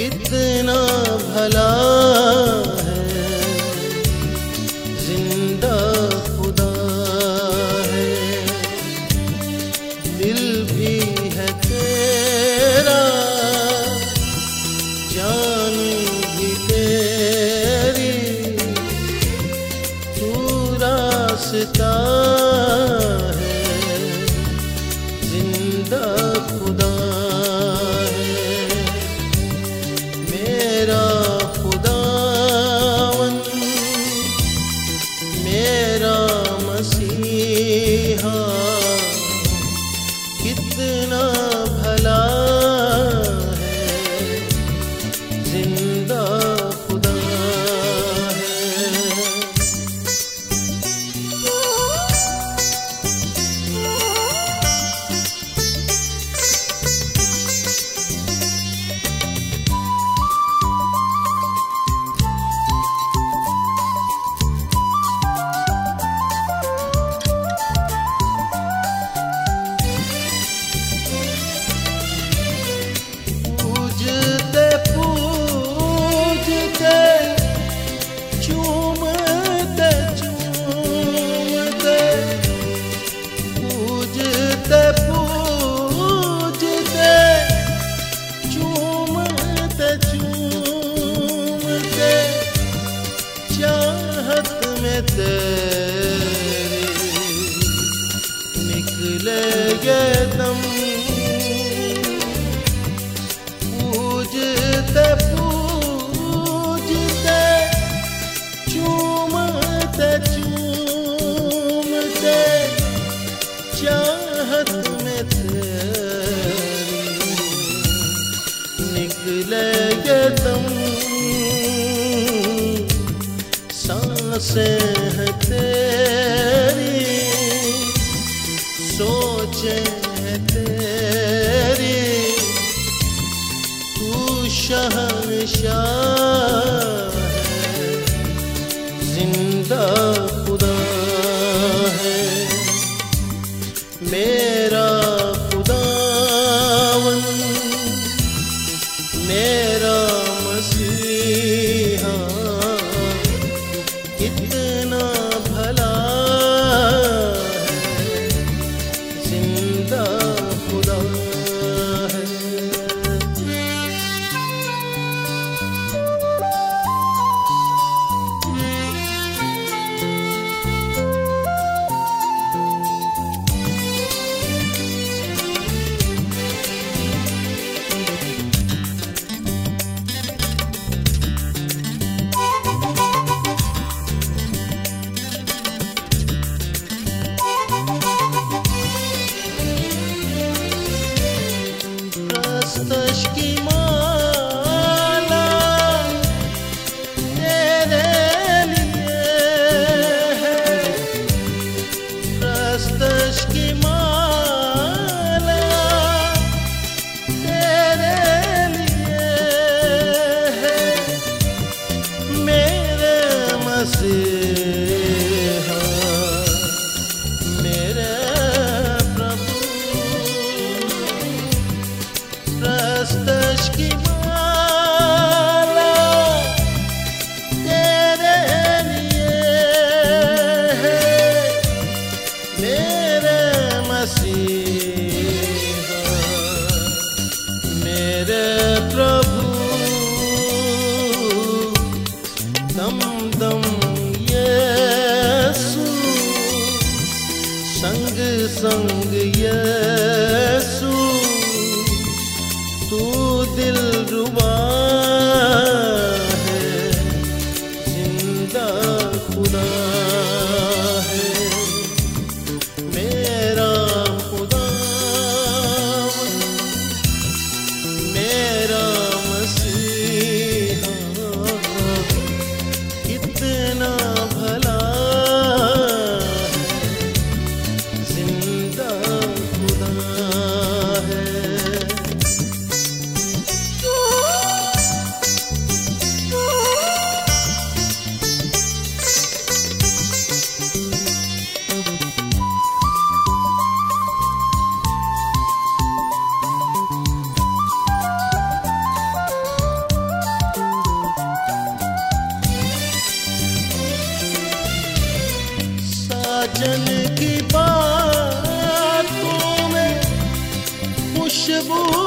कितना भला है, जिंदा खुदा है। दिल भी है तेरा, जान भी तेरी, तू रास्ता है, जिंदा खुदा है। मेरा खुदावन, मेरा मसीहा, कितना भला है, जिंदा खुदा है। पूजते पूजते, चूमते चूमते, पूजते पूजते, चूमते चूमते, चाहत में तेरी निकले ये दम। पूजते पूजते, चूमते चूमते, चाहत में तेरी निकले ये दम। सांसें हैं तेरी, सोचें हैं तेरी, तू शहंशाह है, जिंदा खुदा है। मेरा खुदावन, मेरा मसीहा, कितना भला है, जिंदा खुदा है। प्रस्तश की माला तेरे लिए है, प्रस्तश की माला तेरे लिए है, मेरे मसीहा, मेरे प्रस्तश की माला तेरे लिए है, मेरे मसीहा, मेरे प्रभु। दम दम यीशु, संग संग यीशु, तू दिलरुबा है, जिंदा खुदा है। मेरा खुदावन, मेरा मसीहा, कितना भला है, जिंदा खुदा की बातों में खुशबू